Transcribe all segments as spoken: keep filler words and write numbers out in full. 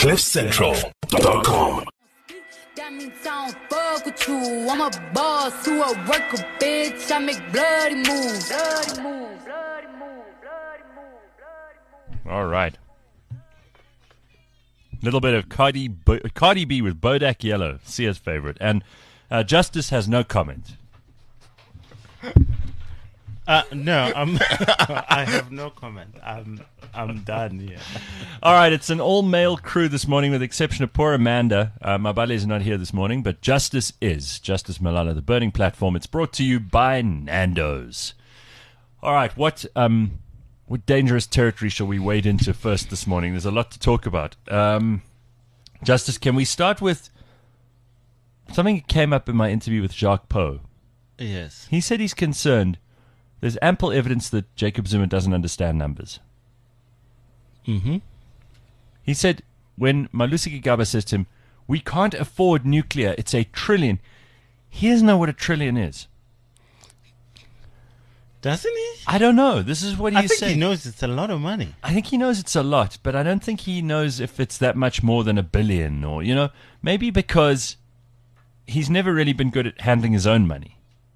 cliff central dot com. That means I don't fuck with you. I'm a boss who a worker, bitch. I make bloody moves. Bloody moves. Bloody moves. Bloody moves. Bloody moves. All right. Little bit of Cardi, Bo- Cardi B with Bodak Yellow, Sia's favorite. And uh, Justice has no comment. Uh, no, I'm, I have no comment. I'm I'm done here. All right, it's an all-male crew this morning with the exception of poor Amanda. Uh, Mabale is not here this morning, but Justice is. Justice Malala, the Burning Platform. It's brought to you by Nando's. All right, what um, what dangerous territory shall we wade into first this morning? There's a lot to talk about. Um, Justice, can we start with something that came up in my interview with Jacques Poe? Yes. He said he's concerned. There's ample evidence that Jacob Zuma doesn't understand numbers. Mm-hmm. He said when Malusi Gigaba says to him, we can't afford nuclear, it's a trillion. He doesn't know what a trillion is. Doesn't he? I don't know. This is what he's I think saying. he knows it's a lot of money. I think he knows it's a lot, but I don't think he knows if it's that much more than a billion or, you know, maybe because he's never really been good at handling his own money.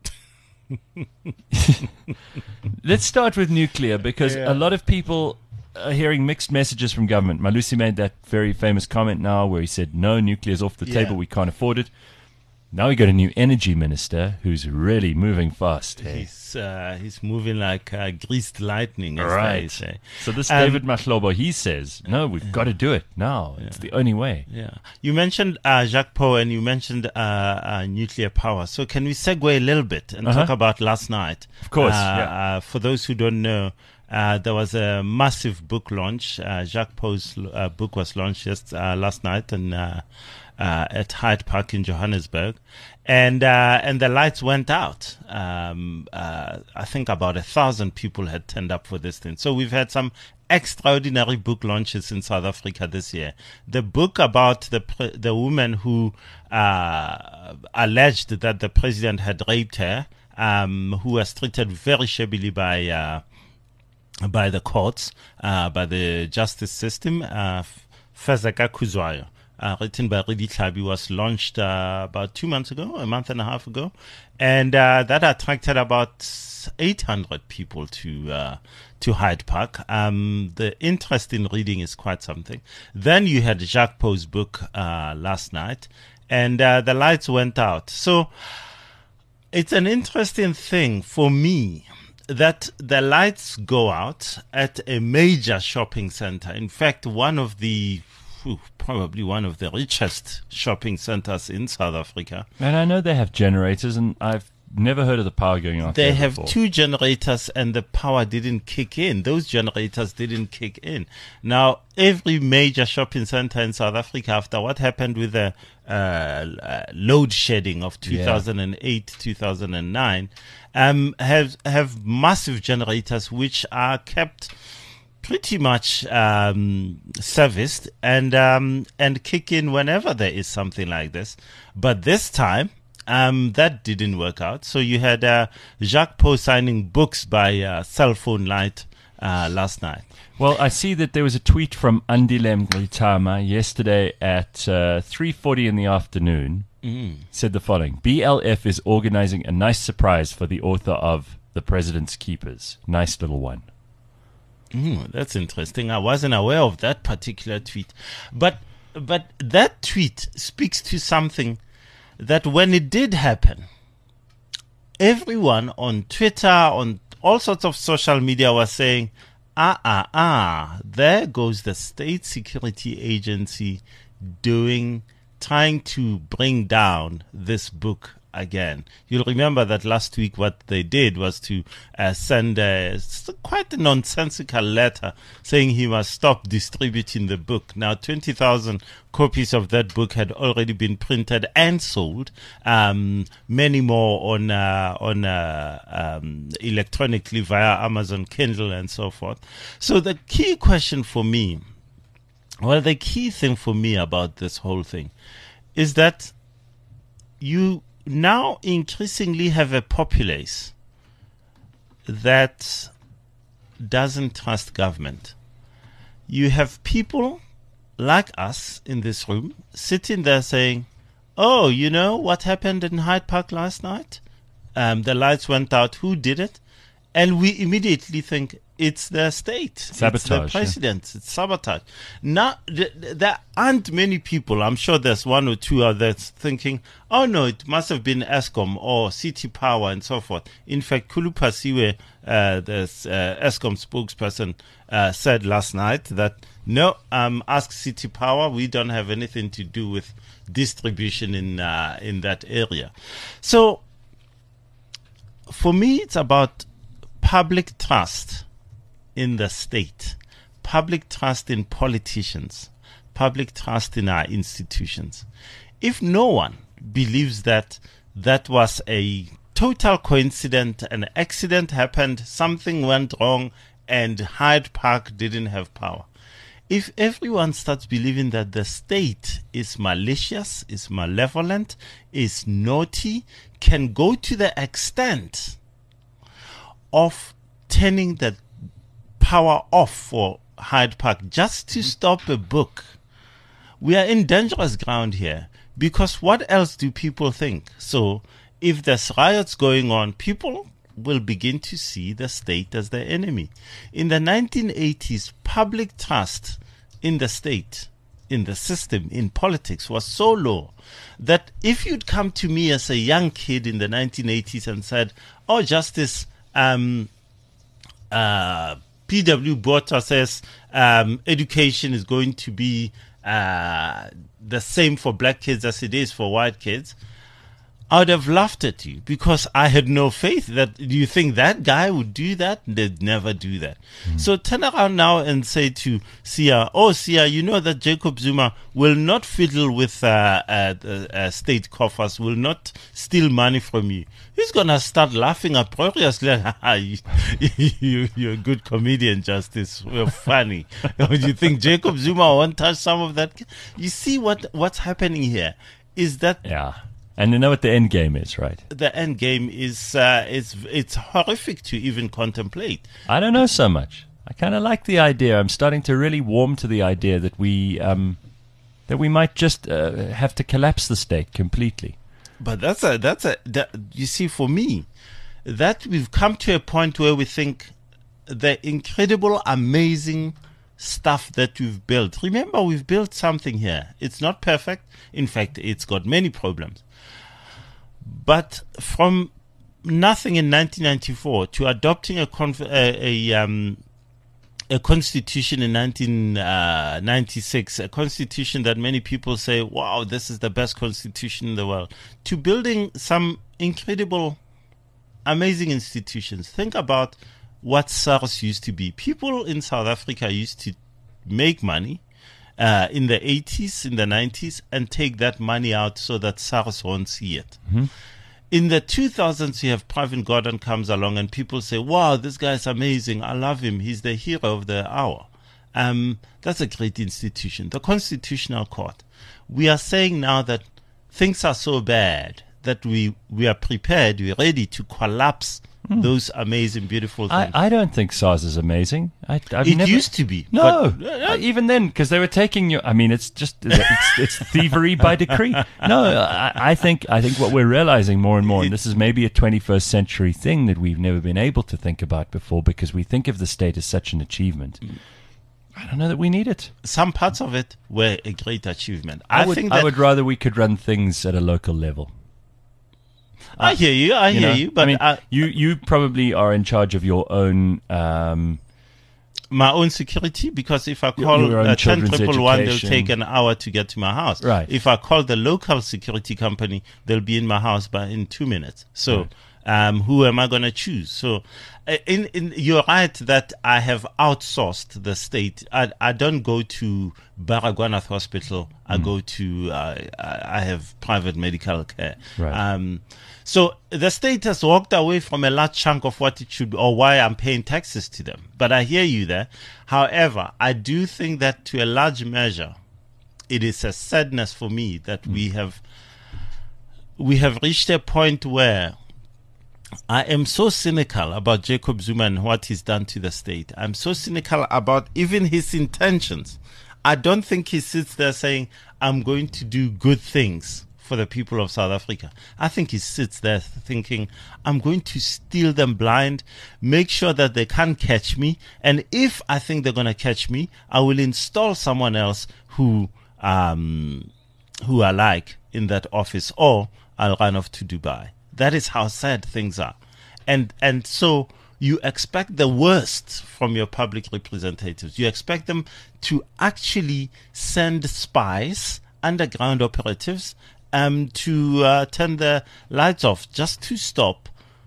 Let's start with nuclear because Yeah. a lot of people are hearing mixed messages from government. Malusi made that very famous comment now where he said, no, nuclear's off the Yeah. table, we can't afford it. Now we got a new energy minister who's really moving fast. Hey? He's uh, he's moving like uh, greased lightning, as Right. they say. So this Um, David Mahlobo, he says, no, we've got to do it now. It's the only way. Yeah. You mentioned uh, Jacques Poe and you mentioned uh, uh, nuclear power. So can we segue a little bit and Uh-huh. talk about last night? Of course, Uh, yeah. uh, for those who don't know, uh, there was a massive book launch. Uh, Jacques Poe's uh, book was launched just uh, last night and uh, uh, at Hyde Park in Johannesburg. And uh, and the lights went out. Um, uh, I think about a thousand people had turned up for this thing. So we've had some extraordinary book launches in South Africa this year. The book about the pre- the woman who uh, alleged that the president had raped her, um, who was treated very shabbily by uh, by the courts, uh, by the justice system, uh, Fezeka Kuzwayo. Uh, written by Redi Tlhabi, was launched uh, about two months ago, a month and a half ago, and uh, that attracted about eight hundred people to uh, to Hyde Park. Um, the interest in reading is quite something. Then you had Jacques Poe's book uh, last night, and uh, the lights went out. So it's an interesting thing for me that the lights go out at a major shopping center. In fact, one of the Whew, probably one of the richest shopping centers in South Africa. And I know they have generators, and I've never heard of the power going off. They there have before. two generators and the power didn't kick in. Those generators didn't kick in. Now, every major shopping center in South Africa, after what happened with the uh, uh, load shedding of two thousand eight, two thousand nine, um, have, have massive generators which are kept pretty much um, serviced and um, and kick in whenever there is something like this. But this time, um, that didn't work out. So you had uh, Jacques Poe signing books by uh, cell phone light uh, last night. Well, I see that there was a tweet from Andile Mngxitama yesterday at uh, three forty in the afternoon. Mm. Said the following: B L F is organizing a nice surprise for the author of The President's Keepers. Nice little one. Mm, that's interesting. I wasn't aware of that particular tweet. But but that tweet speaks to something that when it did happen, everyone on Twitter, on all sorts of social media was saying, ah, ah, ah, there goes the State Security Agency doing, trying to bring down this book again. You'll remember that last week what they did was to uh, send a, quite a nonsensical letter saying he must stop distributing the book. Now, twenty thousand copies of that book had already been printed and sold. Um, many more on uh, on uh, um, electronically via Amazon Kindle and so forth. So the key question for me, well, the key thing for me about this whole thing is that you now increasingly have a populace that doesn't trust government. You have people like us in this room sitting there saying, oh, you know what happened in Hyde Park last night? Um, the lights went out. Who did it? And we immediately think it's the state. Sabotage, It's the president. Yeah. It's sabotage. Now, th- th- there aren't many people. I'm sure there's one or two out there thinking, oh, no, it must have been Eskom or City Power and so forth. In fact, Khulu Phasiwe, uh, the uh, Eskom spokesperson, uh, said last night that, no, um, ask City Power. We don't have anything to do with distribution in uh, in that area. So, for me, it's about public trust in the state, public trust in politicians, public trust in our institutions. If no one believes that that was a total coincidence, an accident happened, something went wrong, and Hyde Park didn't have power. If everyone starts believing that the state is malicious, is malevolent, is naughty, can go to the extent of turning the power off for Hyde Park just to stop a book, we are in dangerous ground here, because what else do people think? So if there's riots going on, people will begin to see the state as their enemy. In the nineteen eighties, public trust in the state, in the system, in politics was so low that if you'd come to me as a young kid in the nineteen eighties and said, oh, Justice, um, uh, P W Botha says um, education is going to be uh, the same for black kids as it is for white kids, I would have laughed at you, because I had no faith that, do you think that guy would do that? They'd never do that. Mm-hmm. So turn around now and say to Sia, oh, Sia, you know that Jacob Zuma will not fiddle with uh, uh, uh, state coffers, will not steal money from you. He's going to start laughing uproariously. you, you, you're a good comedian, Justice. You're funny. Do you think Jacob Zuma won't touch some of that? You see what what's happening here is that... Yeah. And you know what the end game is, right? The end game is uh, it's it's horrific to even contemplate. I don't know so much. I kind of like the idea. I'm starting to really warm to the idea that we um, that we might just uh, have to collapse the state completely. But that's a that's a that, you see, for me, that we've come to a point where we think the incredible, amazing stuff that we've built. Remember, we've built something here. It's not perfect. In fact, it's got many problems. But from nothing in nineteen ninety-four to adopting a conf- a, a, um, a constitution in nineteen ninety-six, a constitution that many people say, wow, this is the best constitution in the world, to building some incredible, amazing institutions. Think about what SARS used to be. People in South Africa used to make money Uh, in the eighties, in the nineties, and take that money out so that SARS won't see it. Mm-hmm. In the two thousands, you have Pravin Gordhan comes along and people say, wow, this guy is amazing. I love him. He's the hero of the hour. Um, that's a great institution. The Constitutional Court. We are saying now that things are so bad that we, we are prepared, we're ready to collapse Mm. those amazing, beautiful things. I, I don't think SARS is amazing. I, I've it never, used to be. No, but, uh, uh, even then, because they were taking you. I mean, it's just it's, it's thievery by decree. No, I, I think I think what we're realizing more and more, and this is maybe a twenty-first century thing that we've never been able to think about before, because we think of the state as such an achievement. I don't know that we need it. Some parts of it were a great achievement. I, I would, think that I would rather we could run things at a local level. I hear you. I you hear know, you. But I mean, I, you you probably are in charge of your own um, my own security, because if I call your own uh, ten triple one, they'll education. take an hour to get to my house. Right. If I call the local security company, they'll be in my house by in two minutes. So, Right. um, who am I going to choose? So, uh, in in you're right that I have outsourced the state. I I don't go to Baragwanath Hospital. I Mm. go to uh, I I have private medical care. Right. Um, so the state has walked away from a large chunk of what it should, or why I'm paying taxes to them. But I hear you there. However, I do think that to a large measure, it is a sadness for me that mm. we have we have reached a point where I am so cynical about Jacob Zuma and what he's done to the state. I'm so cynical about even his intentions. I don't think he sits there saying, I'm going to do good things for the people of South Africa. I think he sits there thinking, I'm going to steal them blind, make sure that they can't catch me, and if I think they're going to catch me, I will install someone else who um, who I like in that office, or I'll run off to Dubai. That is how sad things are. And and so you expect the worst from your public representatives. You expect them to actually send spies, underground operatives, um, to uh, turn the lights off just to stop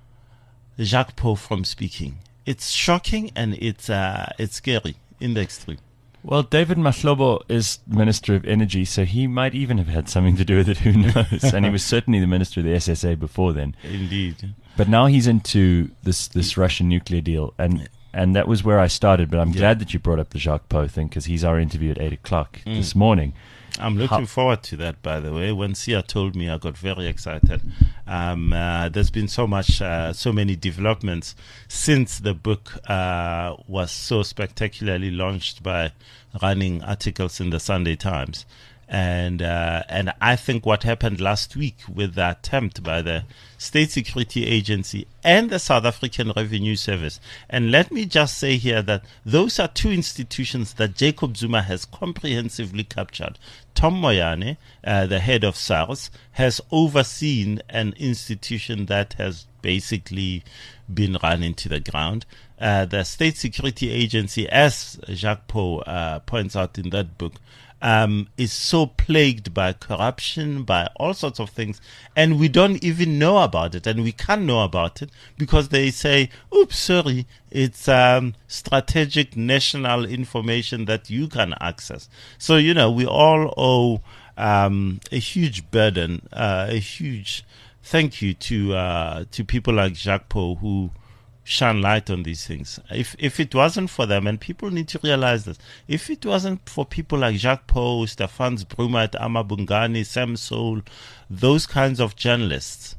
Jacques Pau from speaking. It's shocking and it's uh, it's scary in the extreme. Well, David Mahlobo is Minister of Energy, so he might even have had something to do with it. Who knows? And he was certainly the Minister of the S S A before then. Indeed. But now he's into this, this Russian nuclear deal, and and that was where I started. But I'm Yeah. glad that you brought up the Jacques Pau thing, because he's our interview at eight o'clock Mm. this morning. I'm looking How- forward to that, by the way. When Sia told me, I got very excited. Um, uh, there's been so much, uh, so many developments since the book uh, was so spectacularly launched by running articles in the Sunday Times. And uh, and I think what happened last week with the attempt by the State Security Agency and the South African Revenue Service. And let me just say here that those are two institutions that Jacob Zuma has comprehensively captured. Tom Moyane, uh, the head of SARS, has overseen an institution that has basically been run into the ground. Uh, the State Security Agency, as Jacques Pau uh, points out in that book, Um, is so plagued by corruption, by all sorts of things, and we don't even know about it, and we can't know about it because they say, oops, sorry, it's um, strategic national information that you can access. So, you know, we all owe um, a huge burden, uh, a huge thank you to uh, to people like Jacques Pau who shine light on these things. If if it wasn't for them, and people need to realize this, if it wasn't for people like Jacques Pau, Stefans Brumat, Amabungani, Sam Soul, those kinds of journalists,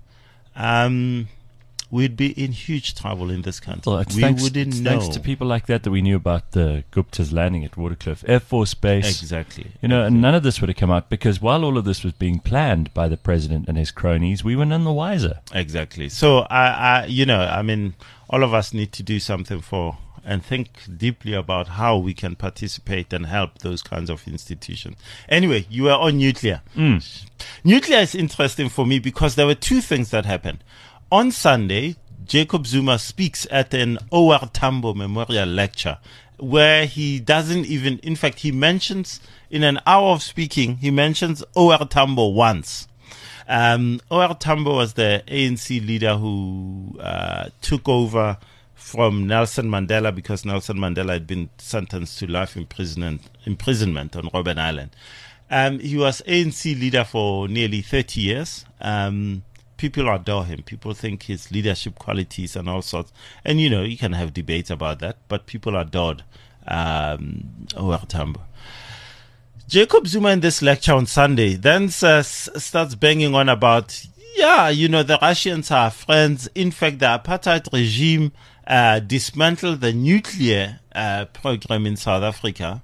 um, we'd be in huge trouble in this country. Well, it's we thanks, wouldn't it's know. thanks to people like that that we knew about the Gupta's landing at Waterkloof Air Force Base. Exactly. You know, and none of this would have come out because while all of this was being planned by the president and his cronies, we were none the wiser. Exactly. So, I, I, you know, I mean, all of us need to do something for and think deeply about how we can participate and help those kinds of institutions. Anyway, you were on nuclear. Mm. Nuclear is interesting for me because there were two things that happened. On Sunday, Jacob Zuma speaks at an O R Tambo Memorial Lecture where he doesn't even, in fact, he mentions, in an hour of speaking, he mentions O R Tambo once. Um, O R Tambo was the A N C leader who uh, took over from Nelson Mandela because Nelson Mandela had been sentenced to life imprisonment, imprisonment on Robben Island. Um, he was A N C leader for nearly thirty years. Um, people adore him. People think his leadership qualities and all sorts. And, you know, you can have debates about that, but people adored um, O R Tambo. Jacob Zuma in this lecture on Sunday then uh, starts banging on about, yeah, you know, the Russians are friends. In fact, the apartheid regime uh, dismantled the nuclear uh, program in South Africa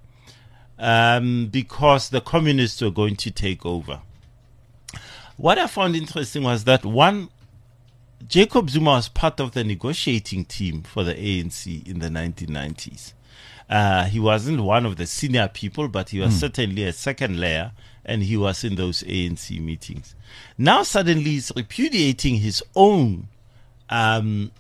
um, because the communists were going to take over. What I found interesting was that, one, Jacob Zuma was part of the negotiating team for the A N C in the nineteen nineties. Uh, he wasn't one of the senior people, but he was mm. certainly a second layer, and he was in those A N C meetings. Now suddenly he's repudiating his own um,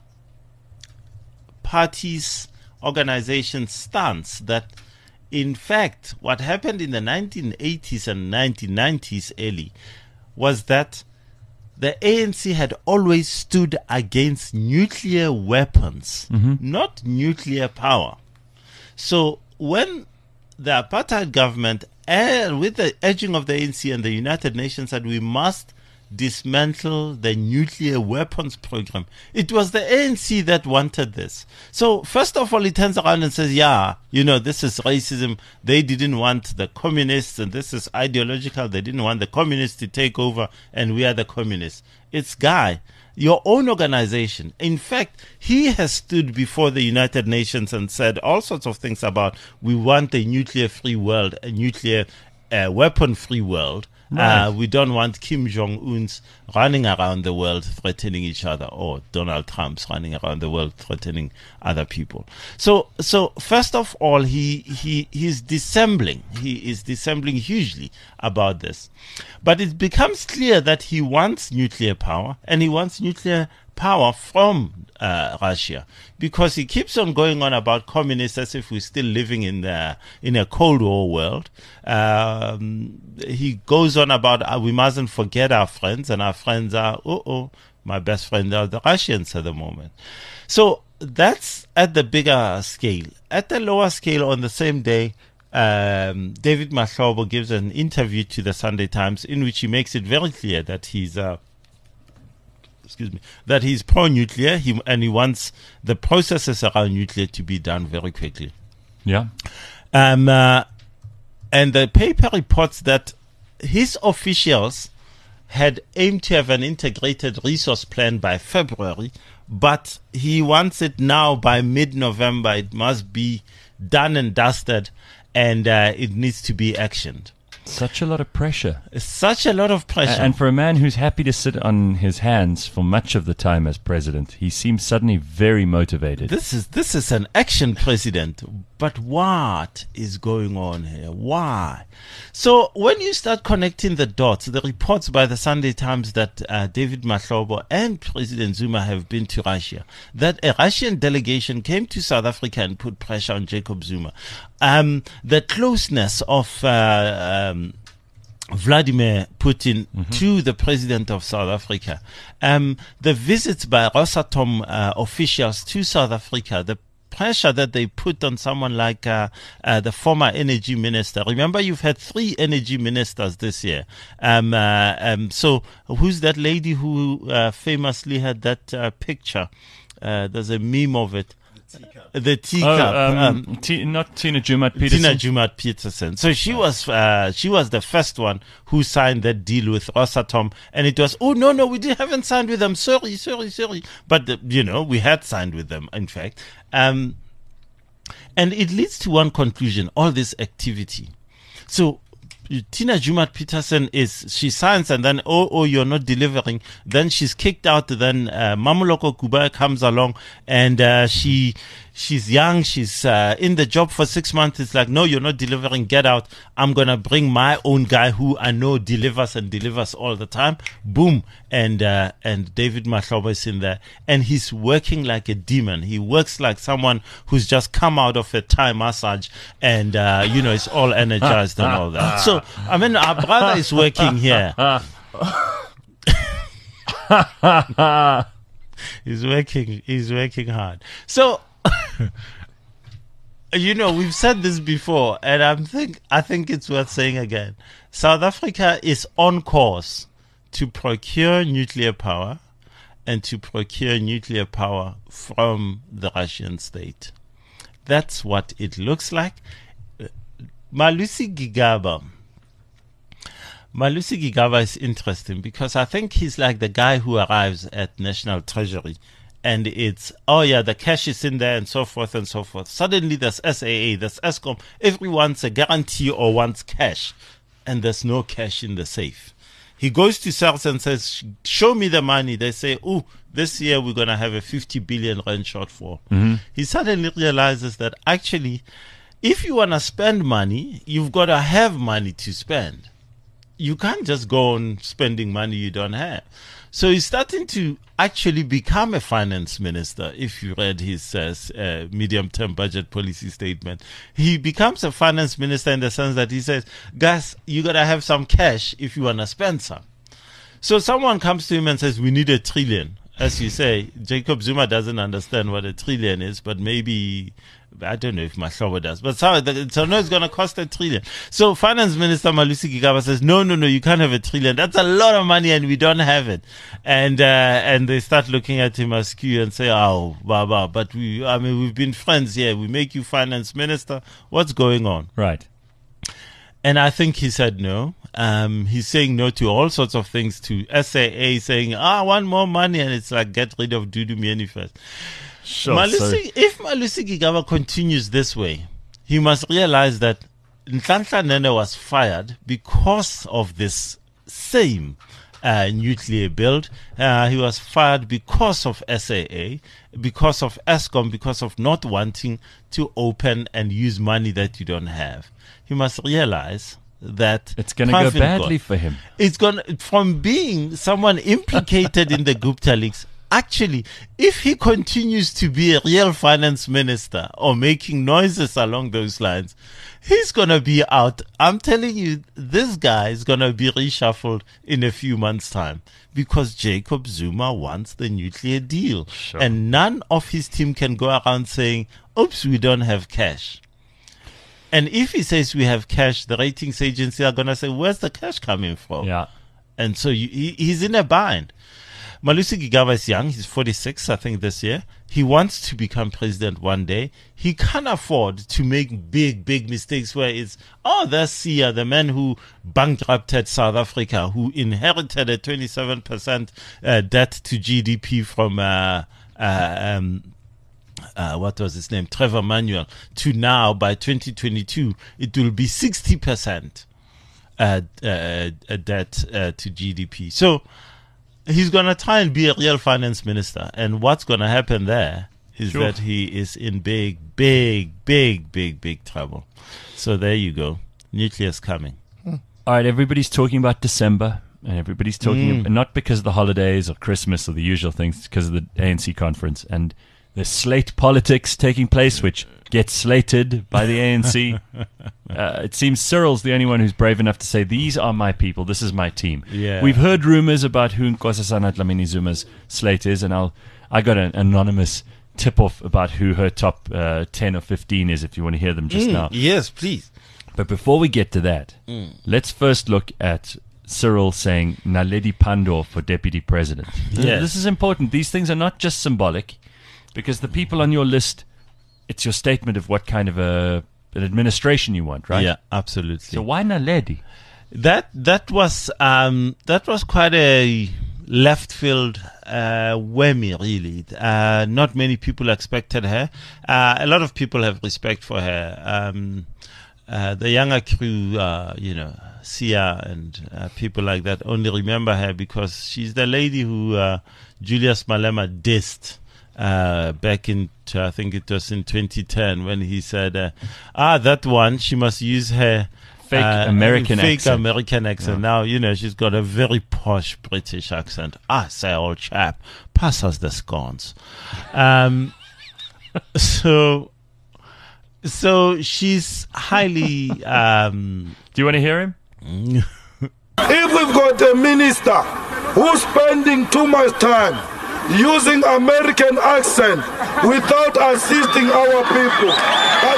party's organization stance that, in fact, what happened in the nineteen eighties and nineteen nineties early was that the A N C had always stood against nuclear weapons, mm-hmm. not nuclear power. So when the apartheid government, uh, with the urging of the A N C and the United Nations, said we must dismantle the nuclear weapons program. It was the A N C that wanted this. So first of all, he turns around and says, yeah, you know, this is racism. They didn't want the communists, and this is ideological. They didn't want the communists to take over, and we are the communists. It's Guy, your own organization. In fact, he has stood before the United Nations and said all sorts of things about we want a nuclear-free world, a nuclear uh, weapon-free world. Right. Uh, we don't want Kim Jong-un's running around the world threatening each other, or Donald Trump's running around the world threatening other people. So, so first of all, he he he's dissembling. He is dissembling hugely about this. But it becomes clear that he wants nuclear power, and he wants nuclear power from uh, Russia, because he keeps on going on about communists as if we're still living in the, in a Cold War world. Um, he goes on about uh, we mustn't forget our friends, and our friends are, oh, oh, my best friend are the Russians at the moment. So that's at the bigger scale. At the lower scale, on the same day, um, David Mahlobo gives an interview to the Sunday Times in which he makes it very clear that he's uh, excuse me, that he's pro-nuclear, he, and he wants the processes around nuclear to be done very quickly. Yeah. Um, uh, and the paper reports that his officials had aimed to have an integrated resource plan by February, but he wants it now by mid-November. It must be done and dusted, and uh, it needs to be actioned. Such a lot of pressure. Such a lot of pressure. And for a man who's happy to sit on his hands for much of the time as president, he seems suddenly very motivated. This is this is an action president. But what is going on here? Why? So when you start connecting the dots, the reports by the Sunday Times that uh, David Mahlobo and President Zuma have been to Russia, that a Russian delegation came to South Africa and put pressure on Jacob Zuma. Um, the closeness of uh, um, Vladimir Putin mm-hmm. to the president of South Africa, um, the visits by Rosatom uh, officials to South Africa, the pressure that they put on someone like uh, uh, the former energy minister. Remember, you've had three energy ministers this year. Um, uh, um, so who's that lady who uh, famously had that uh, picture? Uh, there's a meme of it. The teacup. Oh, um, um, T- not Tina Jumat Peterson. Tina Jumat Peterson. So she was uh, she was the first one who signed that deal with Rosatom, and it was, oh no no we didn't, haven't signed with them. Sorry sorry sorry. But uh, you know, we had signed with them. In fact, um, and it leads to one conclusion: all this activity. So Tina Jumat Peterson is, she signs and then, oh, oh, you're not delivering. Then she's kicked out. Then uh, Mamuloko Kuba comes along, and uh, she she's young. She's uh, in the job for six months. It's like, no, you're not delivering. Get out. I'm going to bring my own guy who I know delivers and delivers all the time. Boom. And uh, and David Mahlobo is in there, and he's working like a demon. He works like someone who's just come out of a Thai massage, and uh, you know, it's all energized and all that. So I mean, our brother is working here. he's working. He's working hard. So you know, we've said this before, and I think I think it's worth saying again. South Africa is on course to procure nuclear power, and to procure nuclear power from the Russian state. That's what it looks like. Malusi Gigaba. Malusi Gigaba is interesting because I think he's like the guy who arrives at National Treasury, and it's, oh yeah, the cash is in there and so forth and so forth. Suddenly there's S A A, there's Eskom. Everyone's a guarantee or wants cash, and there's no cash in the safe. He goes to SARS and says, show me the money. They say, oh, this year we're going to have a fifty billion rand shortfall. Mm-hmm. He suddenly realizes that actually, if you want to spend money, you've got to have money to spend. You can't just go on spending money you don't have. So he's starting to actually become a finance minister. If you read his uh, uh, medium-term budget policy statement, he becomes a finance minister in the sense that he says, guys, you got to have some cash if you want to spend some. So someone comes to him and says, we need a trillion. As you say, Jacob Zuma doesn't understand what a trillion is, but maybe I don't know if Mahlobo does, but so, so no, it's going to cost a trillion. So Finance Minister Malusi Gigaba says, no, no, no, you can't have a trillion. That's a lot of money and we don't have it. And, uh, and they start looking at him askew and say, oh, baba, but we, I mean, we've been friends here. We make you Finance Minister. What's going on? Right. And I think he said no. Um, he's saying no to all sorts of things, to S A A saying, ah, I want more money. And it's like, get rid of Dudu Mieni first. Sure. Malusi, So, if Malusi Gigaba continues this way, he must realize that Nhlanhla Nene was fired because of this same uh, nuclear build. Uh, he was fired because of S A A, because of Eskom, because of not wanting to open and use money that you don't have. He must realize that it's going to go Pravin badly Gordhan- for him. It's going from being someone implicated in the Gupta leaks. Actually, if he continues to be a real finance minister or making noises along those lines, he's going to be out. I'm telling you, this guy is going to be reshuffled in a few months' time because Jacob Zuma wants the nuclear deal. Sure. And none of his team can go around saying, oops, we don't have cash. And if he says we have cash, the ratings agency are going to say, where's the cash coming from? Yeah. And so you, he, he's in a bind. Malusi Gigaba is young. He's forty-six, I think, this year. He wants to become president one day. He can't afford to make big, big mistakes where it's, oh, there's Sia, the man who bankrupted South Africa, who inherited a twenty-seven percent uh, debt to G D P from, uh, uh, um, uh, what was his name? Trevor Manuel. To now, by twenty twenty-two, it will be sixty percent uh, uh, debt uh, to G D P. So, he's going to try and be a real finance minister. And what's going to happen there is Sure. that he is in big, big, big, big, big trouble. So there you go. Nuclear's coming. All right, everybody's talking about December, and everybody's talking, Mm. not because of the holidays or Christmas or the usual things, it's because of the A N C conference. And the slate politics taking place, which gets slated by the A N C. Uh, it seems Cyril's the only one who's brave enough to say, these are my people, this is my team. Yeah. We've heard rumors about who Nkosazana Dlamini Zuma's slate is, and I'll, I got an anonymous tip-off about who her top uh, ten or fifteen is, if you want to hear them just now. Yes, please. But before we get to that, let's first look at Cyril saying Naledi Pandor for deputy president. Yes. This is important. These things are not just symbolic, because the people on your list, it's your statement of what kind of a an administration you want, right? Yeah, absolutely. So why Naledi? That that was um, that was quite a left field uh, whammy, really. Uh, not many people expected her. Uh, a lot of people have respect for her. Um, uh, the younger crew, uh, you know, Sia and uh, people like that, only remember her because she's the lady who uh, Julius Malema dissed. Uh, back in, I think it was in twenty ten, when he said, uh, ah, that one, she must use her Fake uh, American fake accent. American accent. Now, you know, she's got a very posh British accent. Ah, say, old chap, pass us the scones. Um, so, so she's highly, um, Do you want to hear him? If we've got a minister who's spending too much time using American accent without assisting our people, that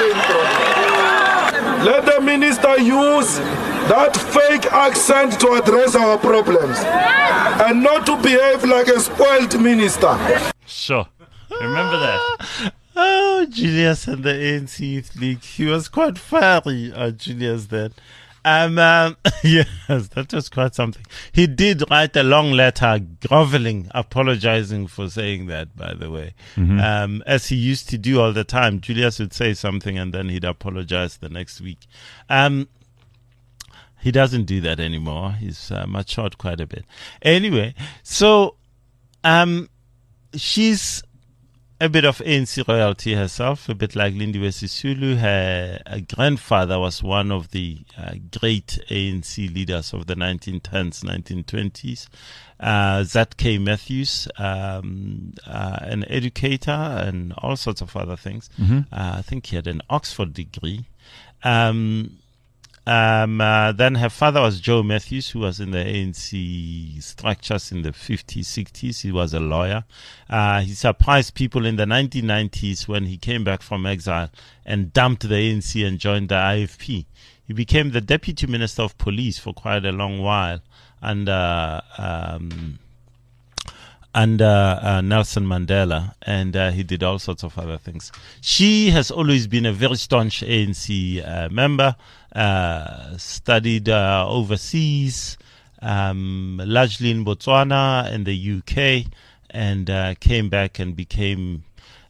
is the main problem. Let the minister use that fake accent to address our problems and not to behave like a spoiled minister. Sure. Remember that. oh, Julius and the A N C Youth League. He was quite fiery, uh, Julius, then. Um, um, yes, that was quite something. He did write a long letter groveling, apologizing for saying that, by the way. Mm-hmm. Um, as he used to do all the time. Julius would say something and then he'd apologize the next week. Um, he doesn't do that anymore. He's uh, matured quite a bit. Anyway, so, um, she's a bit of A N C royalty herself, a bit like Lindiwe Sisulu. Her, her grandfather was one of the uh, great A N C leaders of the nineteen tens, nineteen twenties. Uh, Z K Matthews, um, uh, an educator and all sorts of other things. Mm-hmm. Uh, I think he had an Oxford degree. Um, Um, uh, then her father was Joe Matthews, who was in the A N C structures in the fifties, sixties. He was a lawyer. Uh, he surprised people in the nineteen nineties when he came back from exile and dumped the A N C and joined the I F P. He became the Deputy Minister of Police for quite a long while under um, under uh, Nelson Mandela, and uh, he did all sorts of other things. She has always been a very staunch A N C uh, member, uh, studied uh, overseas, um, largely in Botswana and the U K, and uh, came back and became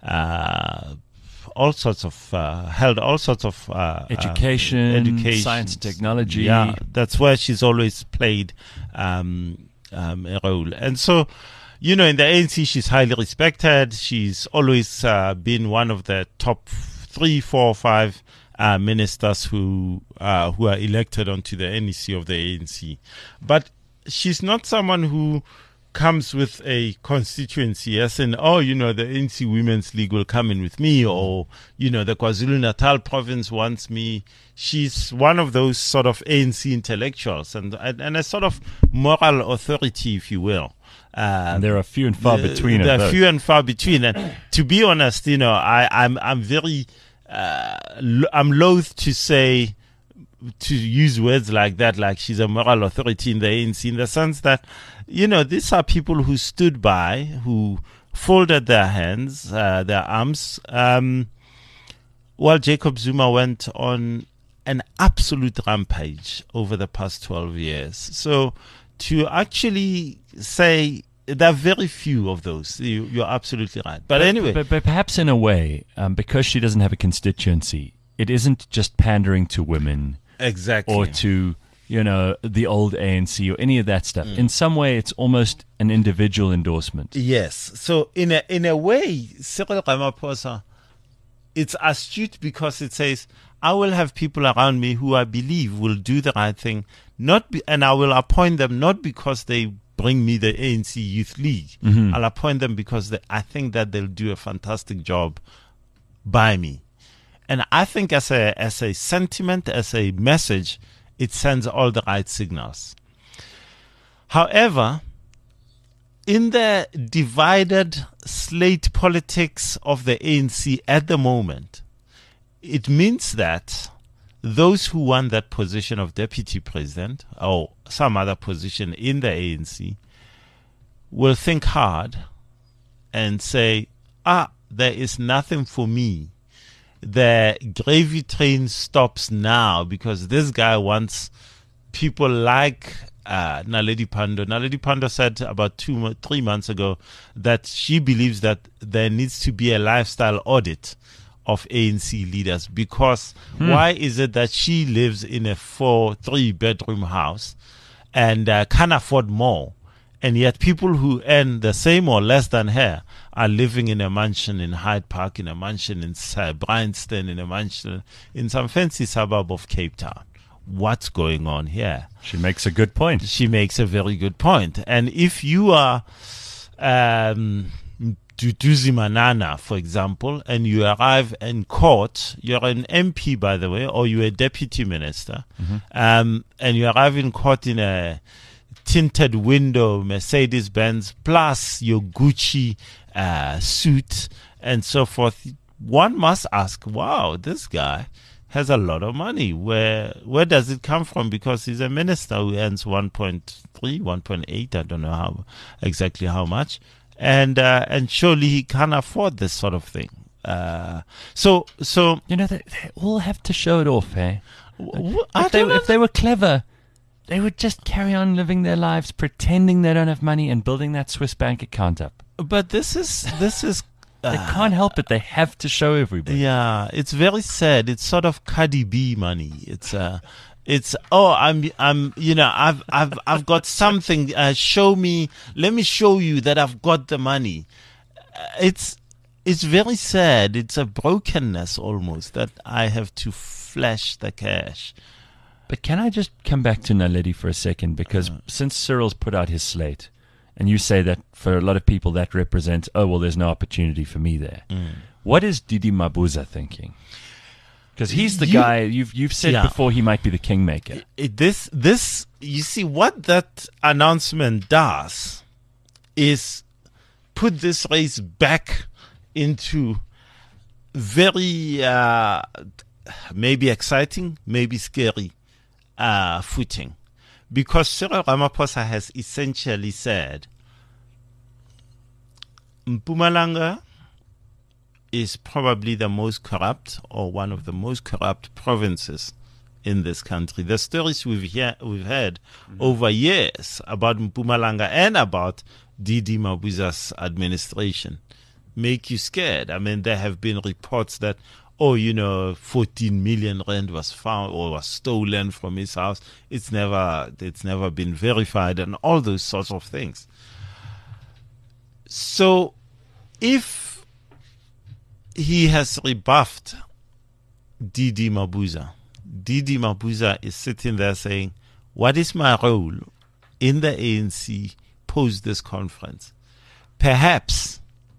uh, all sorts of, uh, held all sorts of uh, Education, uh, education, science, technology. Yeah, that's where she's always played um, um, a role. And so, you know, in the A N C, she's highly respected. She's always uh, been one of the top three, four, five uh, ministers who uh, who are elected onto the N E C of the A N C. But she's not someone who comes with a constituency as in, oh, you know, the A N C Women's League will come in with me, or, you know, the KwaZulu-Natal province wants me. She's one of those sort of A N C intellectuals and, and, and a sort of moral authority, if you will. Uh, and there are few and far the, between. There of are those. few and far between. And to be honest, you know, I, I'm I'm very uh, lo- I'm loath to say to use words like that, like she's a moral authority in the A N C, in the sense that, you know, these are people who stood by, who folded their hands, uh, their arms, um, while Jacob Zuma went on an absolute rampage over the past twelve years. So to actually say, there are very few of those. You, you're absolutely right. But, but anyway. But, but perhaps in a way, um, because she doesn't have a constituency, it isn't just pandering to women. Exactly. Or to, you know, the old A N C or any of that stuff. Mm. In some way, it's almost an individual endorsement. Yes. So in a, in a way, Cyril Ramaphosa, it's astute because it says, I will have people around me who I believe will do the right thing, not be, and I will appoint them not because they bring me the A N C Youth League. Mm-hmm. I'll appoint them because they, I think that they'll do a fantastic job by me. And I think as a as a sentiment, as a message, it sends all the right signals. However, in the divided slate politics of the A N C at the moment, it means that those who want that position of deputy president or some other position in the A N C will think hard and say, ah, there is nothing for me. The gravy train stops now because this guy wants people like uh, Naledi Pandor. Naledi Pandor said about two, three months ago that she believes that there needs to be a lifestyle audit of A N C leaders because hmm. why is it that she lives in a four, three bedroom house and uh, can afford more, and yet people who earn the same or less than her are living in a mansion in Hyde Park, in a mansion in uh, Bryanston, in a mansion in some fancy suburb of Cape Town? What's going on here? She makes a good point. She makes a very good point. And if you are um, Duduzi Manana, for example, and you arrive in court, you're an M P, by the way, or you're a deputy minister, mm-hmm. um, and you arrive in court in a tinted window Mercedes-Benz plus your Gucci uh, suit and so forth, one must ask, wow, this guy has a lot of money. Where where does it come from? Because he's a minister who earns one point three, one point eight, I don't know how exactly how much. And uh, and surely he can't afford this sort of thing. Uh, so so you know, they, they all have to show it off, eh? W- I if, they, don't know. if they were clever, they would just carry on living their lives, pretending they don't have money and building that Swiss bank account up. But this is this is they uh, can't help it. They have to show everybody. Yeah, it's very sad. It's sort of Cardi B money. It's uh It's oh I'm I'm you know I've I've I've got something. Uh, show me. Let me show you that I've got the money. Uh, it's it's very sad. It's a brokenness almost that I have to flash the cash. But can I just come back to Naledi for a second? Because uh, since Cyril's put out his slate, and you say that for a lot of people that represents, oh well, there's no opportunity for me there. Mm. What is Didi Mabuza thinking? Because he's the You- guy you've you've said Yeah. before he might be the kingmaker. It- this this you see what that announcement does is put this race back into very uh, maybe exciting, maybe scary uh, footing, because Cyril Ramaphosa has essentially said Mpumalanga is probably the most corrupt or one of the most corrupt provinces in this country. The stories we've, hear, we've heard mm-hmm. over years about Mpumalanga and about Didi Mabuza's administration make you scared. I mean, there have been reports that, oh, you know, fourteen million rand was found or was stolen from his house. It's never, it's never been verified and all those sorts of things. So if he has rebuffed Didi Mabuza, Didi Mabuza is sitting there saying, what is my role in the A N C post this conference? Perhaps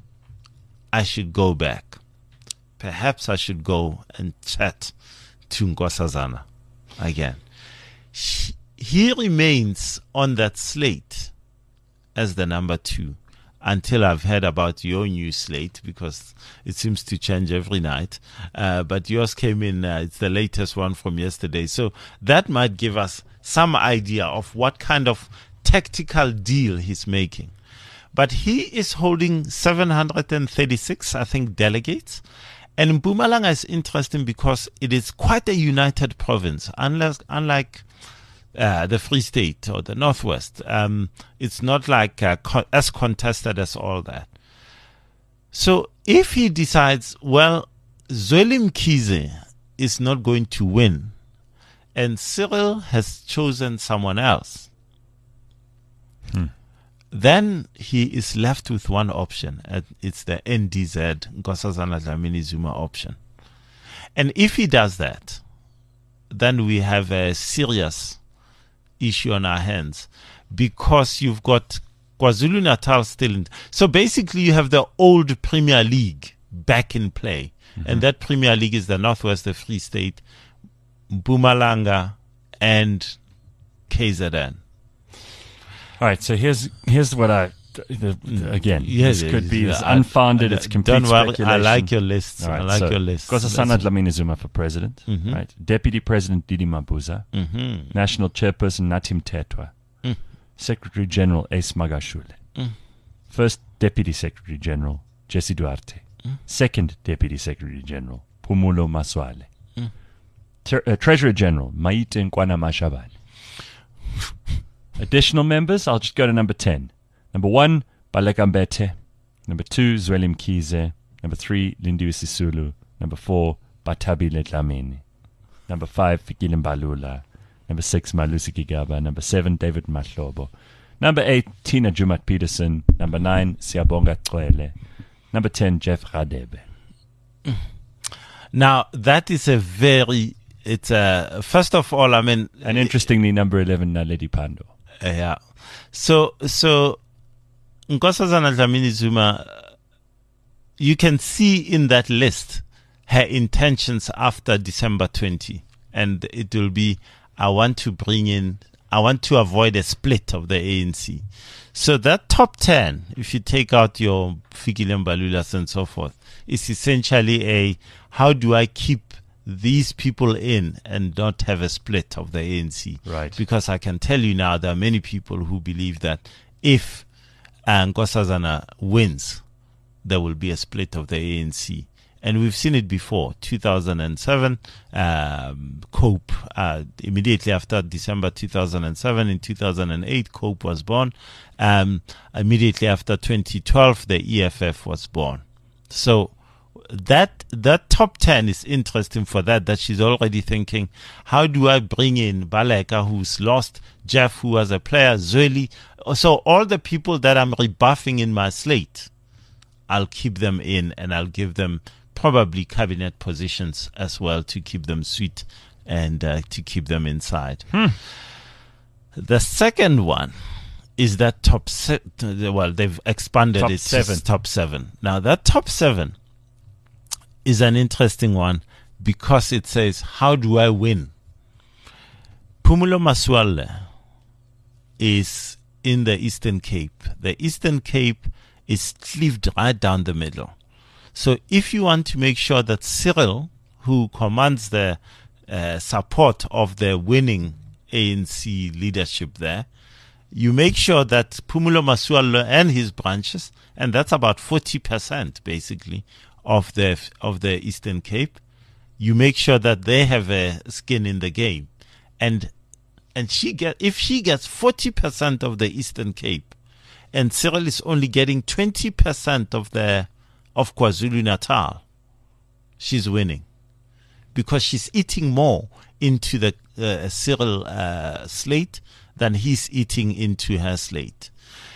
I should go back. Perhaps I should go and chat to Nkosazana again. She, he remains on that slate as the number two until I've heard about your new slate, because it seems to change every night. Uh, but yours came in, uh, it's the latest one from yesterday. So that might give us some idea of what kind of tactical deal he's making. But he is holding seven hundred thirty-six, I think, delegates. And Mpumalanga is interesting because it is quite a united province, unless, unlike uh, the Free State or the Northwest. Um, it's not like uh, co- as contested as all that. So if he decides, well, Zweli Mkhize is not going to win, and Cyril has chosen someone else, Hmm. then he is left with one option. And it's the N D Z, Nkosazana Dlamini Zuma option. And if he does that, then we have a serious issue on our hands, because you've got KwaZulu-Natal still in. So basically you have the old Premier League back in play. Mm-hmm. And that Premier League is the Northwest, the Free State, Mpumalanga, and K Z N. All right, so here's here's what I the, again. Yes, this could yes, be yes. this I- unfounded. I- it's complete don't worry, speculation. I like your lists. All right, I like so your lists. Nkosazana Dlamini Zuma for president, Mhm. right? Deputy President Didi Mabuza, Mm-hmm. National Chairperson Natim Tetwa, Mm. Secretary General Ace Magashule, Mm. First Deputy Secretary General Jesse Duarte, Mm. Second Deputy Secretary General Pumulo Maswale, Mm. Tre- uh, Treasurer General Maite Nkwana Mashabane. Additional members, I'll just go to number ten. Number one, Baleka Mbete. Number two, Zweli Mkhize. Number three, Lindiwe Sisulu. Number four, Bathabile Dlamini. Number five, Fikile Mbalula. Number six, Malusi Gigaba. Number seven, David Mahlobo. Number eight, Tina Jumat Peterson. Number nine, Siyabonga Cwele. Number ten, Jeff Radebe. Now, that is a very, it's a, first of all, I mean, And interestingly, number eleven, Naledi Pando. Uh, yeah. So, so Nkosazana Dlamini Zuma, uh, you can see in that list her intentions after December twentieth. And it will be, I want to bring in, I want to avoid a split of the A N C. So that top ten, if you take out your Fikile Mbalulas and so forth, is essentially a, how do I keep these people in and not have a split of the A N C? Right. Because I can tell you now, there are many people who believe that if uh, Nkosazana wins, there will be a split of the A N C. And we've seen it before. two thousand seven, um, Cope, uh, immediately after December two thousand seven, in two thousand eight, Cope was born. Um, immediately after twenty twelve, the E F F was born. So that that top ten is interesting for that, that she's already thinking, how do I bring in Baleka, who's lost, Jeff, who was a player, Zweli. So all the people that I'm rebuffing in my slate, I'll keep them in and I'll give them probably cabinet positions as well to keep them sweet and uh, to keep them inside. Hmm. The second one is that top se- well, they've expanded Top it seven. to top seven. Now that top seven is an interesting one because it says, how do I win? Phumulo Masualle is in the Eastern Cape. The Eastern Cape is cleaved right down the middle. So if you want to make sure that Cyril, who commands the uh, support of the winning A N C leadership there, you make sure that Phumulo Masualle and his branches, and that's about forty percent basically of the of the Eastern Cape, you make sure that they have a skin in the game. And and she get if she gets forty percent of the Eastern Cape, and Cyril is only getting twenty percent of the of KwaZulu-Natal, she's winning, because she's eating more into the uh, Cyril uh, slate than he's eating into her slate.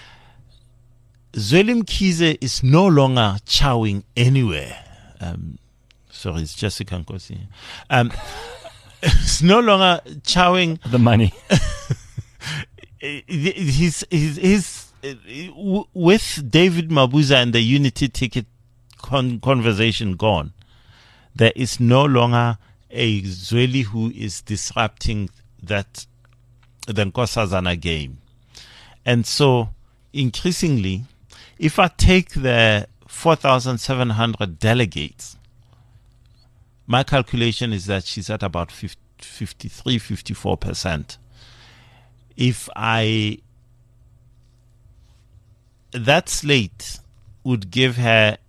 Zweli Mkhize is no longer chowing anywhere. Um, sorry, it's Jessica Nkosi. Um, it's no longer chowing The money. he's, he's, he's, uh, with David Mabuza and the unity ticket con- conversation gone, there is no longer a Zweli who is disrupting that the Nkosazana game. And so increasingly, if I take the four thousand seven hundred delegates, my calculation is that she's at about fifty-three, fifty-four percent. If I, that slate would give her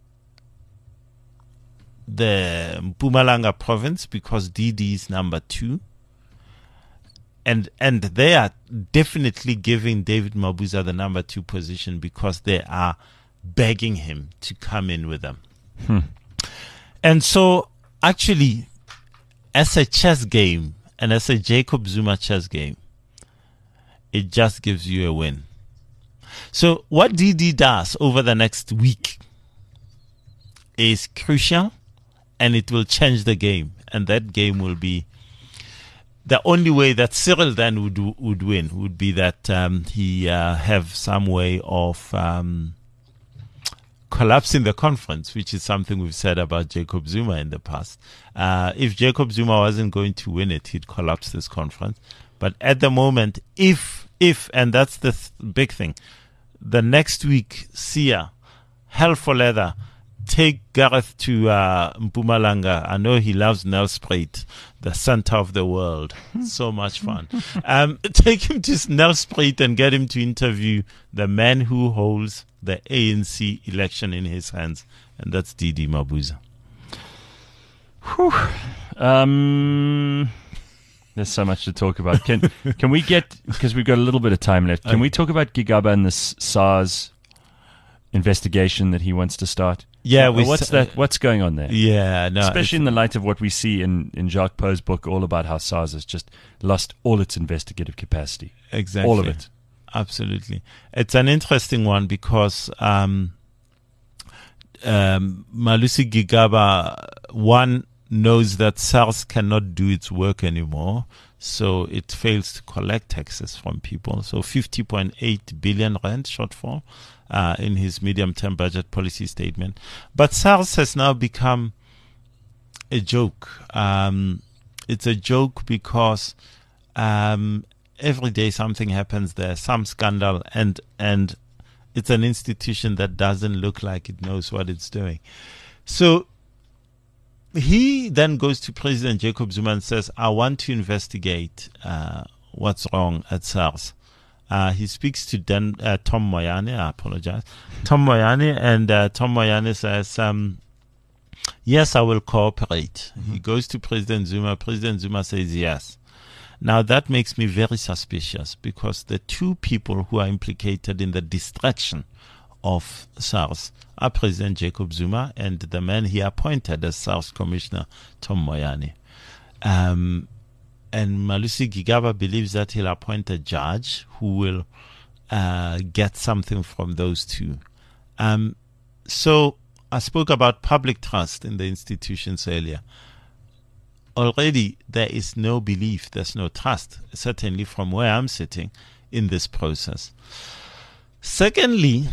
the Mpumalanga province, because D D is number two. And and they are definitely giving David Mabuza the number two position, because they are begging him to come in with them. Hmm. And so, actually, as a chess game, and as a Jacob Zuma chess game, it just gives you a win. So what D D does over the next week is crucial, and it will change the game. And that game will be, the only way that Cyril then would would win would be that um, he uh, have some way of um, collapsing the conference, which is something we've said about Jacob Zuma in the past. Uh, if Jacob Zuma wasn't going to win it, he'd collapse this conference. But at the moment, if, if, and that's the th- big thing, the next week, Sia, hell for leather, take Gareth to uh, Mpumalanga. I know he loves Nelspruit, the center of the world. So much fun. Um, take him to Nelspruit and get him to interview the man who holds the A N C election in his hands, and that's D D Mabuza. Whew. Um, there's so much to talk about. Can can we get, because we've got a little bit of time left, can we talk about Gigaba and this SARS investigation that he wants to start? Yeah, Well, we what's s- that? What's going on there? Yeah, no, Especially in the light of what we see in, in Jacques Poe's book, all about how SARS has just lost all its investigative capacity. exactly All of it. Absolutely, it's an interesting one because um, um, Malusi Gigaba, one, knows that SARS cannot do its work anymore, so it fails to collect taxes from people. So fifty point eight billion rand shortfall uh, in his medium-term budget policy statement. But SARS has now become a joke. Um, it's a joke because um, every day something happens there, some scandal, and and it's an institution that doesn't look like it knows what it's doing. So he then goes to President Jacob Zuma and says, I want to investigate uh, what's wrong at SARS. Uh, he speaks to Dan, uh, Tom Moyane, I apologize, Tom Moyane, and uh, Tom Moyane says, um, yes, I will cooperate. Mm-hmm. He goes to President Zuma. President Zuma says yes. Now that makes me very suspicious, because the two people who are implicated in the distraction of SARS are President Jacob Zuma and the man he appointed as SARS Commissioner, Tom Moyane. Um, and Malusi Gigaba believes that he'll appoint a judge who will uh, get something from those two. Um, so I spoke about public trust in the institutions earlier. Already there is no belief, there's no trust, certainly from where I'm sitting in this process. Secondly,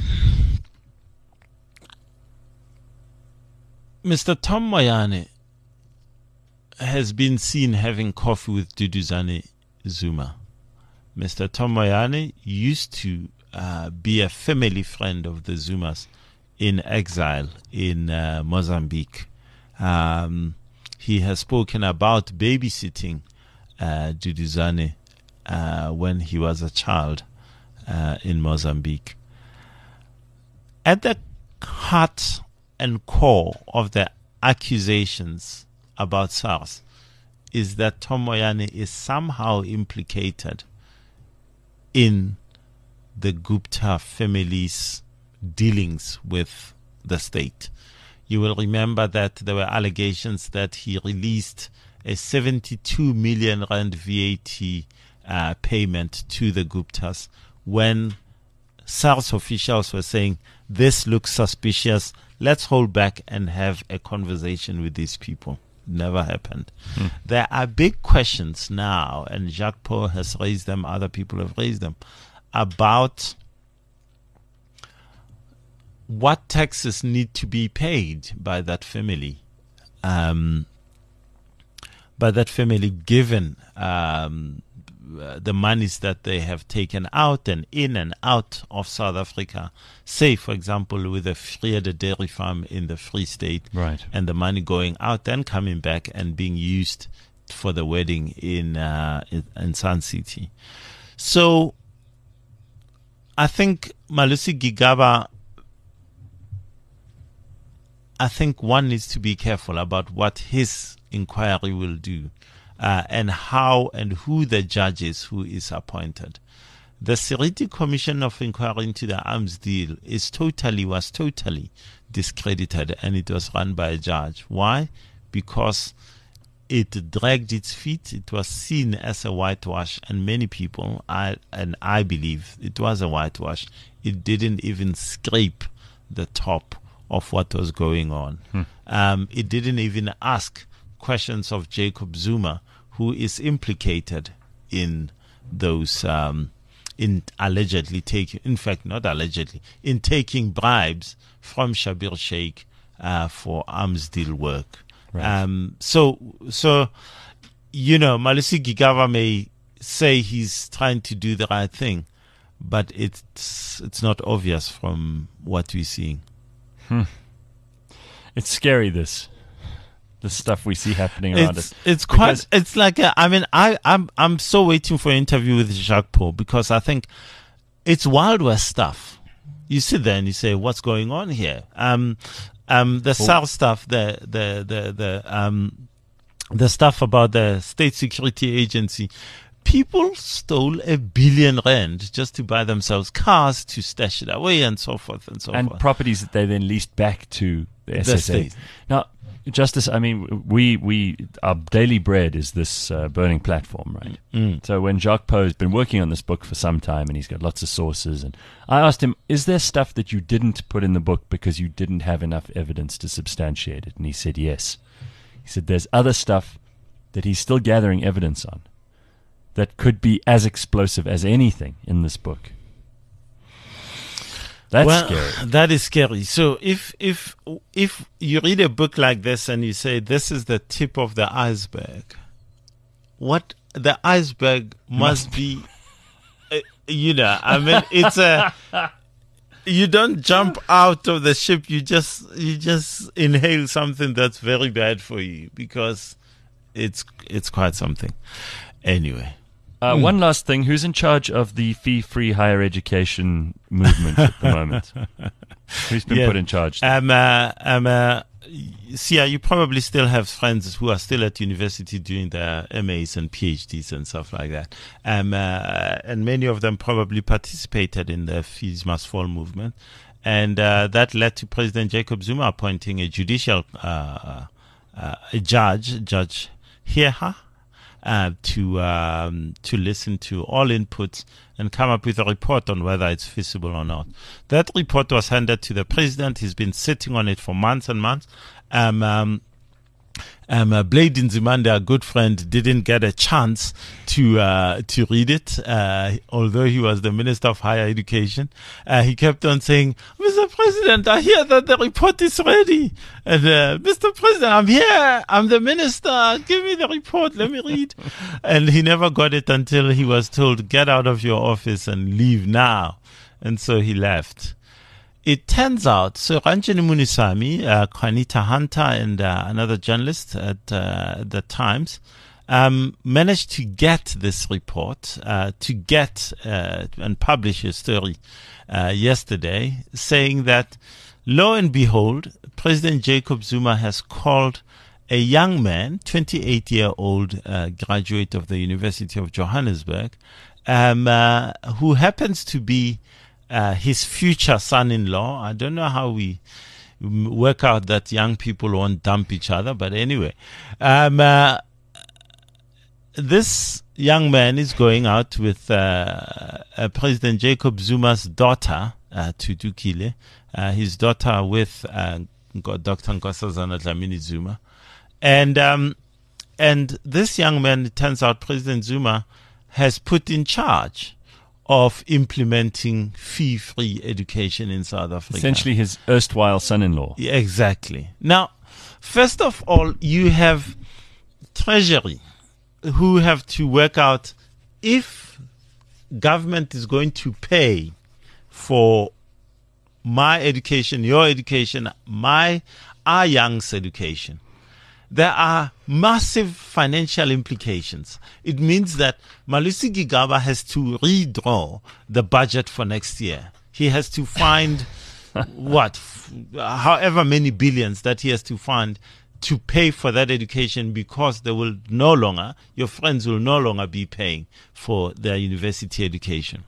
Mister Tom Moyane has been seen having coffee with Duduzane Zuma. Mister Tom Moyane used to uh, be a family friend of the Zumas in exile in uh, Mozambique. Um, he has spoken about babysitting uh, Duduzane uh, when he was a child uh, in Mozambique. At the heart and core of the accusations about SARS is that Tom Moyane is somehow implicated in the Gupta family's dealings with the state. You will remember that there were allegations that he released a seventy-two million rand V A T uh, payment to the Guptas when SARS officials were saying, this looks suspicious, let's hold back and have a conversation with these people. Never happened. Hmm. There are big questions now, and Jacques Paul has raised them, other people have raised them, about what taxes need to be paid by that family. Um, by that family, given um, the monies that they have taken out and in and out of South Africa. Say, for example, with the Vrede dairy farm in the Free State, right, and the money going out and coming back and being used for the wedding in uh, in, in Sun City. So I think Malusi Gigaba, I think one needs to be careful about what his inquiry will do. Uh, and how and who the judge is who is appointed. The Seriti Commission of Inquiry into the arms deal is totally, was totally discredited, and it was run by a judge. Why? Because it dragged its feet. It was seen as a whitewash, and many people, I, and I believe it was a whitewash. It didn't even scrape the top of what was going on. Hmm. Um, it didn't even ask questions of Jacob Zuma, who is implicated in those, um, in allegedly taking, in fact, not allegedly, in taking bribes from Shabir Sheikh uh, for arms deal work. Right. Um, so, so, you know, Malusi Gigaba may say he's trying to do the right thing, but it's it's not obvious from what we're seeing. Hmm. It's scary, this. The stuff we see happening around it's, us. It's quite, it's like, a, I mean, I, I'm, I'm so waiting for an interview with Jacques Paul, because I think it's Wild West stuff. You sit there and you say, what's going on here? Um, um, the SARS stuff, the, the, the, the, um, the stuff about the State Security Agency. People stole a billion rand just to buy themselves cars to stash it away and so forth and so and forth. And properties that they then leased back to the S S A. The now, Justice, I mean, we, we our daily bread is this uh, burning platform, right? Mm. So when Jacques Paul has been working on this book for some time, and he's got lots of sources, and I asked him, is there stuff that you didn't put in the book because you didn't have enough evidence to substantiate it? And he said yes. He said there's other stuff that he's still gathering evidence on that could be as explosive as anything in this book. That's well, scary. That is scary. So if if if you read a book like this and you say this is the tip of the iceberg, what the iceberg must be, uh, you know, I mean, it's a. You don't jump out of the ship. You just you just inhale something that's very bad for you, because it's it's quite something. Anyway. Uh, mm. One last thing. Who's in charge of the fee-free higher education movement at the moment? Who's been yeah. put in charge? Um, uh, um, uh, Sia, you probably still have friends who are still at university doing their M As and P H Ds and stuff like that. Um, uh, and many of them probably participated in the Fees Must Fall movement. And uh, that led to President Jacob Zuma appointing a judicial uh, uh, a judge, Judge Heha, Uh, to um, to listen to all inputs and come up with a report on whether it's feasible or not. That report was handed to the president. He's been sitting on it for months and months. Um, um, Um, uh, Blade Nzimande, a good friend, didn't get a chance to uh, to read it, uh, although he was the Minister of Higher Education. Uh, he kept on saying, Mister President, I hear that the report is ready. And uh, Mister President, I'm here. I'm the minister. Give me the report. Let me read. And he never got it until he was told, get out of your office and leave now. And so he left. It turns out, so Ranjani Munisamy, uh, Juanita Hunter, and uh, another journalist at uh, the Times um, managed to get this report, uh, to get uh, and publish a story uh, yesterday saying that, lo and behold, President Jacob Zuma has called a young man, twenty-eight-year-old uh, graduate of the University of Johannesburg, um, uh, who happens to be Uh, his future son-in-law. I don't know how we work out that young people won't dump each other, but anyway, um, uh, this young man is going out with uh, uh, President Jacob Zuma's daughter, uh, Thuthukile, uh, his daughter with uh, Doctor Nkosazana Dlamini Zuma, and um, and this young man, it turns out, President Zuma has put in charge of implementing fee-free education in South Africa. Essentially his erstwhile son-in-law. Yeah, exactly. Now, first of all, you have Treasury, who have to work out if government is going to pay for my education, your education, my, our young's education. There are massive financial implications. It means that Malusi Gigaba has to redraw the budget for next year. He has to find what, f- however many billions that he has to find to pay for that education, because they will no longer, your friends will no longer be paying for their university education.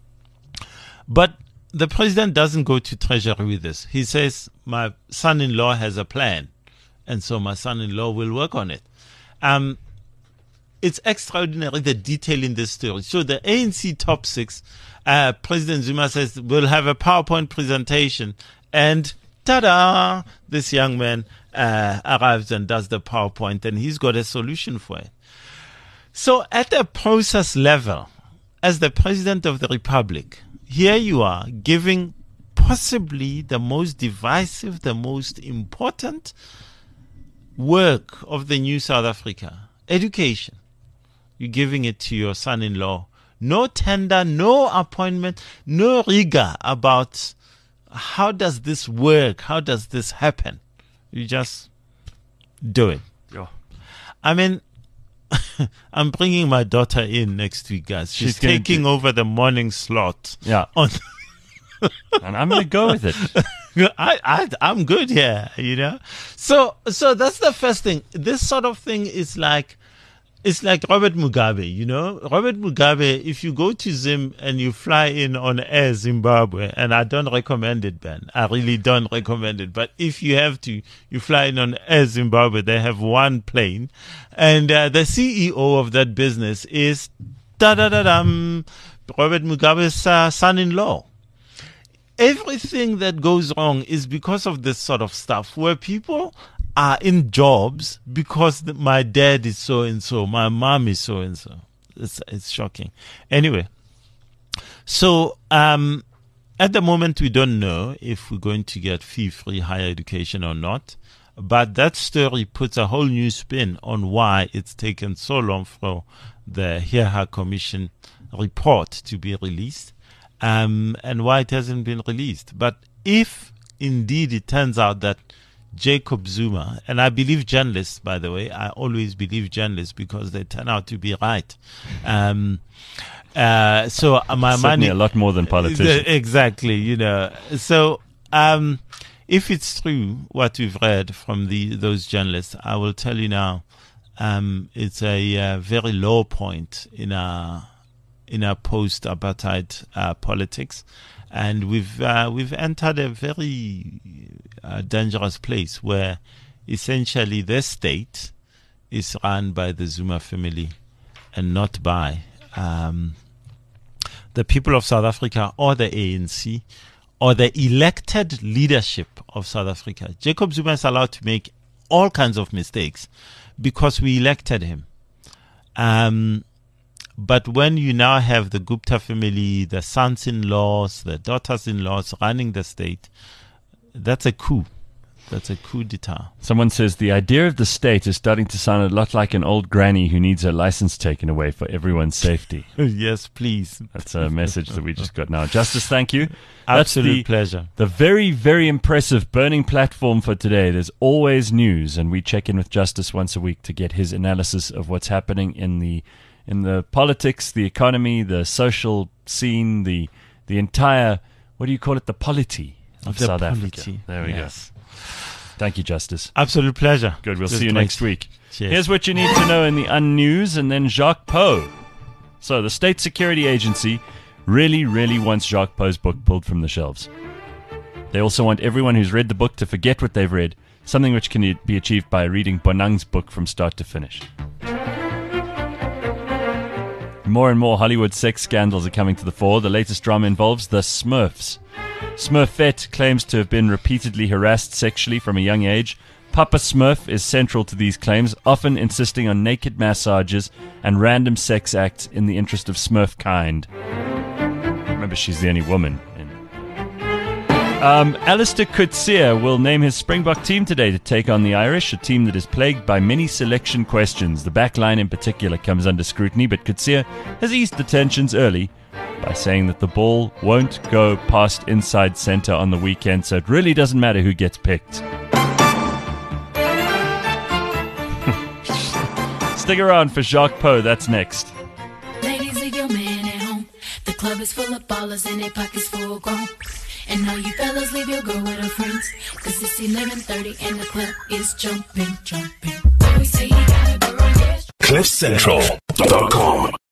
But the president doesn't go to Treasury with this. He says, my son-in-law has a plan, and so my son-in-law will work on it. Um, it's extraordinary, the detail in this story. So the A N C top six, uh, President Zuma says, we'll have a PowerPoint presentation, and ta-da, this young man uh, arrives and does the PowerPoint, and he's got a solution for it. So at a process level, as the President of the Republic, here you are giving possibly the most divisive, the most important work of the new South Africa, education. You're giving it to your son-in-law. No tender, no appointment, no rigor about how does this work, how does this happen. You just do it. Yeah. I mean, I'm bringing my daughter in next week, guys. She's, She's gonna taking do- over the morning slot. Yeah. On And I'm going to go with it. I, I, I'm good here, you know. So, so that's the first thing. This sort of thing is like, it's like Robert Mugabe, you know. Robert Mugabe, if you go to Zim and you fly in on Air Zimbabwe, and I don't recommend it, Ben. I really don't recommend it. But if you have to, you fly in on Air Zimbabwe. They have one plane, and uh, the C E O of that business is da da da dum Robert Mugabe's uh, son-in-law. Everything that goes wrong is because of this sort of stuff, where people are in jobs because the, my dad is so and so, my mom is so and so. It's it's shocking. Anyway, so um, at the moment we don't know if we're going to get fee-free higher education or not. But that story puts a whole new spin on why it's taken so long for the Heerha Commission report to be released. Um, and why it hasn't been released. But if indeed it turns out that Jacob Zuma, and I believe journalists, by the way, I always believe journalists because they turn out to be right. Um, uh, so uh, my Certainly money, a lot more than politicians. exactly, you know. So um, if it's true what we've read from the those journalists, I will tell you now, um, it's a uh, very low point in our in our post-apartheid uh, politics, and we've uh, we've entered a very uh, dangerous place where essentially the state is run by the Zuma family and not by um, the people of South Africa or the A N C or the elected leadership of South Africa. Jacob Zuma is allowed to make all kinds of mistakes because we elected him. Um, but when you now have the Gupta family, the sons-in-laws, the daughters-in-laws running the state, that's a coup. That's a coup d'etat. Someone says the idea of the state is starting to sound a lot like an old granny who needs her license taken away for everyone's safety. Yes, please. That's a message that we just got now. Justice, thank you. That's Absolute the, pleasure. The very, very impressive Burning platform for today. There's always news, and we check in with Justice once a week to get his analysis of what's happening in the in the politics, the economy, the social scene, the the entire, what do you call it, the polity of The South polity. Africa. There we Yes. go. Thank you, Justice. Absolute pleasure. Good. We'll Just see you like- next week. Cheers. Here's what you need to know in the unnews, and then Jacques Poe. So the State Security Agency really, really wants Jacques Poe's book pulled from the shelves. They also want everyone who's read the book to forget what they've read, something which can be achieved by reading Bonang's book from start to finish. More and more Hollywood sex scandals are coming to the fore. The latest drama involves the Smurfs. Smurfette claims to have been repeatedly harassed sexually from a young age. Papa Smurf is central to these claims, often insisting on naked massages and random sex acts in the interest of Smurf kind. Remember, she's the only woman. In. Um, Alistair Coetzee will name his Springbok team today to take on the Irish, a team that is plagued by many selection questions. The back line in particular comes under scrutiny, but Coetzee has eased the tensions early by saying that the ball won't go past inside centre on the weekend, so it really doesn't matter who gets picked. Stick around for Jacques Poe, that's next. Ladies, leave your man at home. The club is full of ballers and their pockets full grown. And all you fellas, leave your girl with her friends. Cause it's eleven thirty and the club is jumping, jumping. Always say you got a girl, yes. cliff central dot com